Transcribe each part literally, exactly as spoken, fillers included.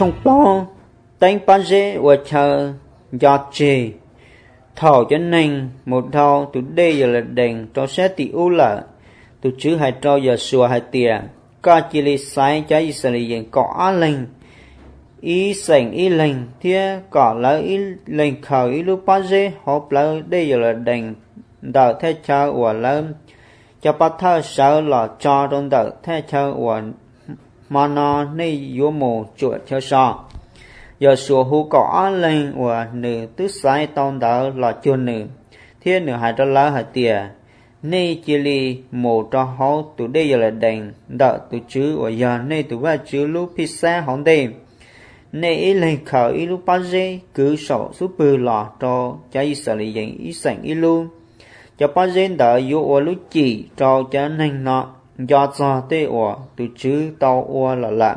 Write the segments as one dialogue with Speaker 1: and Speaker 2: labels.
Speaker 1: trong bao đánh bán dễ và chờ giọt chê thảo cho nên một thao từ đây giờ là đèn cho sẽ tị u là từ chữ hai trao giờ sửa hai tiền ca chỉ li sai cho Israel hiện có á linh ý sành ý linh thế có là ý linh khẩu ý lúc bán dễ hộp là đây giờ là đèn đào thế chờ và lớn cho bắt thơ sợ là cho trong đợt thế chờ và mà nó này vô mồ chuột cho sao giờ sửa hú có lên và nữ tứ sai tông đỡ là chuột nữ thiên nữ hai trăm lá hai tiền này chỉ li một cho họ tụ đây giờ là đèn đỡ tụ chữ và giờ này tụ ba chữ lúc pizza hỏng đêm này ý lên khởi ý lúc bao giờ cứ sổ số bự lọ cho trái Israel dạng ý sành ý luôn cho bao giờ đỡ vô lúc chỉ cho cho nên nó do cho tê ủa tụ chữ tao ủa là lạ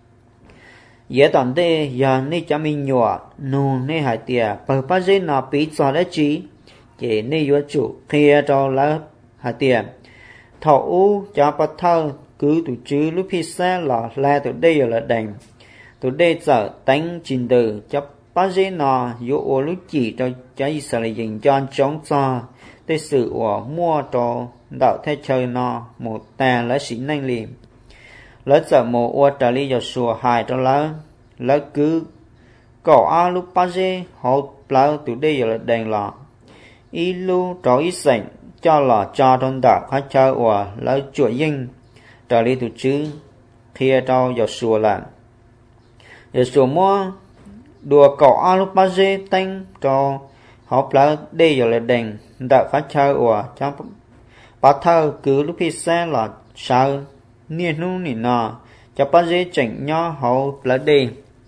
Speaker 1: dễ tận tê giờ này cho mình nhỏ nô này hai tiền bởi bao giờ nó bị cho đấy chỉ chỉ này vô chủ kia cho là hai tiền thọ u cho bắt thơ cứ tụ chữ lúc pizza là là tụ đây là đành tụ đây giờ đánh trình từ cho bao giờ nó vô lúc chỉ cho cho Israel dành cho chống cho để sự của mua cho đạo thế chơi nó một tà lấy sĩ năng liềm lấy giờ một ô trả lý cho sùa hài cho lấy lấy cứ cỏ á lúc bao giờ họ bao từ đây giờ là đèn lọ ý lu cho ý sảnh cho lọ cho trong đạo khách chơi của lấy chuột dinh trả lý từ chữ kia cho giờ sùa là giờ sùa mua đùa cỏ á lúc bao giờ tăng cho họ bao đây giờ là đèn đạo khách chơi của trong bắt thơ cứ lúc khi xe là sao niên nu nỉ nọ cho bắt dễ chỉnh nhau họ lỡ đi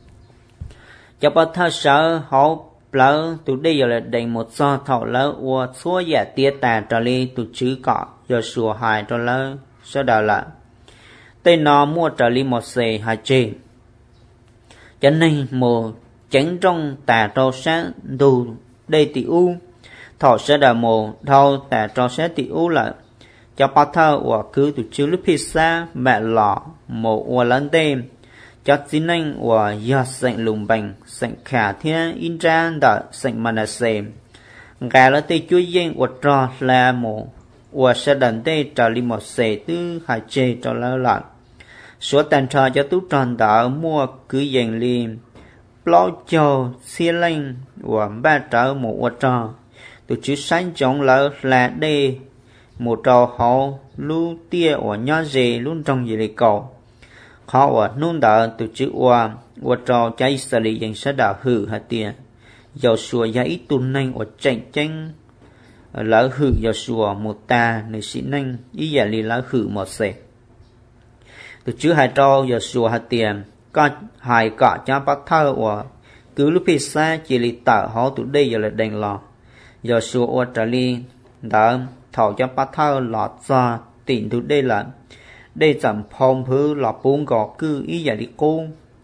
Speaker 1: cho bắt thơ sợ họ lỡ tụi đây giờ là đầy một so thầu lỡ ua xua giả tia tà trở đi tụi chữ cọ giờ sùa hài cho lỡ sau đó là tên nó mua trở đi một xề hài chê cho nên một chánh trong tà trâu sáng đủ đây tỷ u thọ sẽ đào mồ thâu tà trâu sẽ tỷ u là cho bắt thơ và cứ tụi chữ lúc pizza mẹ lọ một và lớn đêm cho chính anh và do sệnh lùng bành sệnh khả thiên in ra đợi sệnh mà là xem gà là tê chúa dân và trò là một và sẽ đần tê trở đi một xế tư hải chê cho lỡ lợn số tàn trò cho tú tròn đỡ mua cứ dành liền lo cho xia lanh và ba trở một và trò tụi chữ sáng chống lỡ là đê một trò họ lưu tia ở nhỏ dề luôn trong gì để cầu họ ở nôn đỡ từ chữ oa và trò trái Israel dành sẽ đảo hử hạt tiền dầu sùa giá ít tuần nanh ở tranh tranh lỡ hử dầu sùa một ta nơi sĩ nanh ý giả lý lỡ hử một sệ từ chữ hai trò dầu sùa hạt tiền có hai cọ cho bắt thơ và cứ lúc phía xa chỉ lý tạo họ từ đây giờ là đèn lò dầu sùa ở trả lý đã thảo cho bắt thơ lọt ra tỉnh từ đây là đây chẳng phong hư là bốn gò cư ý giả đi cô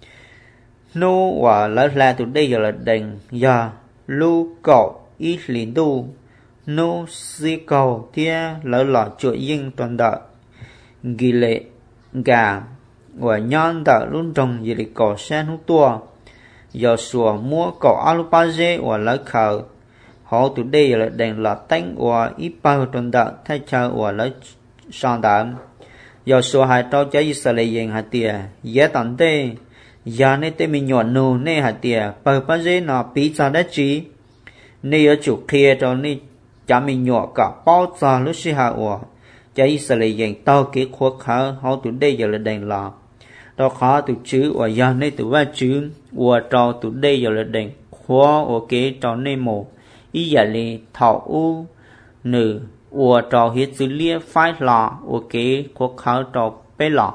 Speaker 1: nô và lấy ra từ đây giờ là đành giờ lưu cậu ý liền tu nô si cầu thia lỡ lọt chuỗi dinh toàn đợi ghi lệ gà và nhon đợi luôn trồng gì để cỏ sen hút tua giờ sủa mua cỏ alupaze và lấy khờ họ từ đây là đèn là tánh và ít bao toàn đợi thay chờ và lấy son đạm giờ số hai trâu trái Israel dành hạt tiền giá tận tê giờ này tê mình nhọn nô nê hạt tiền bởi bao giờ nó bị ra đất trí nê ở chỗ kia cho nê chả mình nhọn cả bao giờ lúc xí hạ ủa trái Israel dành tao kế khuất khá họ từ đây giờ là đèn lò đó khó từ chữ và giờ này từ ba chữ và trâu từ đây giờ là đèn khóa ở kế trâu nê mồ ý giả lì thảo u nữ ủa trò hiết dữ lia phái lọ ủa kế có khảo trò bế lọ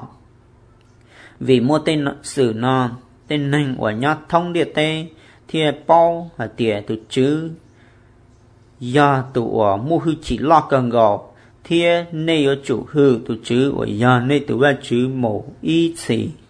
Speaker 1: vì mua tên sử nó tên nành ủa nhát thông địa tê thìa bao và tìa từ chữ do từ ủa mua hư chỉ lo cần gò thìa nê ở chủ hư từ chữ ủa do nê từ ba chữ mổ y chỉ